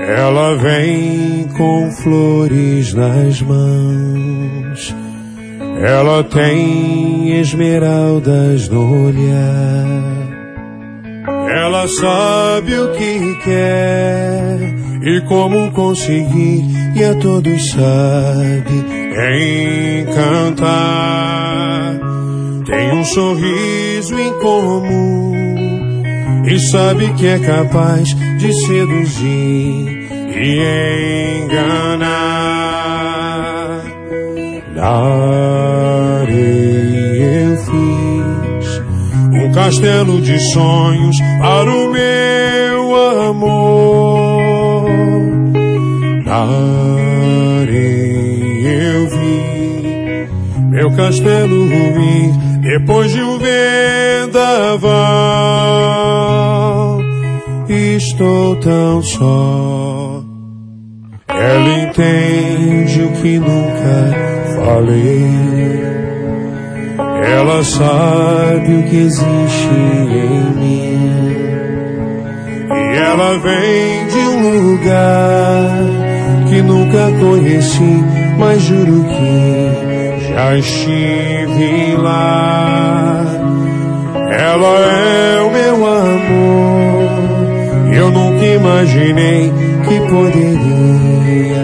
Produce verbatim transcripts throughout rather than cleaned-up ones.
Ela vem com flores nas mãos, ela tem esmeraldas no olhar. Ela sabe o que quer e como conseguir, e a todos sabe encantar. Tem um sorriso incomum e sabe que é capaz de seduzir e enganar. Na areia eu fiz um castelo de sonhos para o meu amor. Na areia eu vi meu castelo ruir depois de um vendaval. Estou tão só. Ela entende o que nunca falei. Ela sabe o que existe em mim. E ela vem de um lugar que nunca conheci, mas juro que já estive lá. Ela é o meu amor, eu nunca imaginei que poderia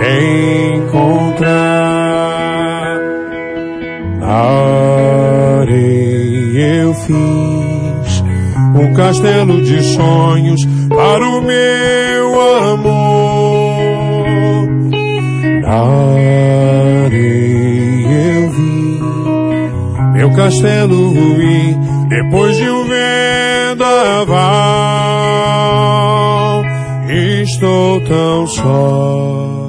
encontrar. Na areia eu fiz um castelo de sonhos para o meu amor. Na areia eu vi meu castelo ruir depois de um vendaval. Estou tão só.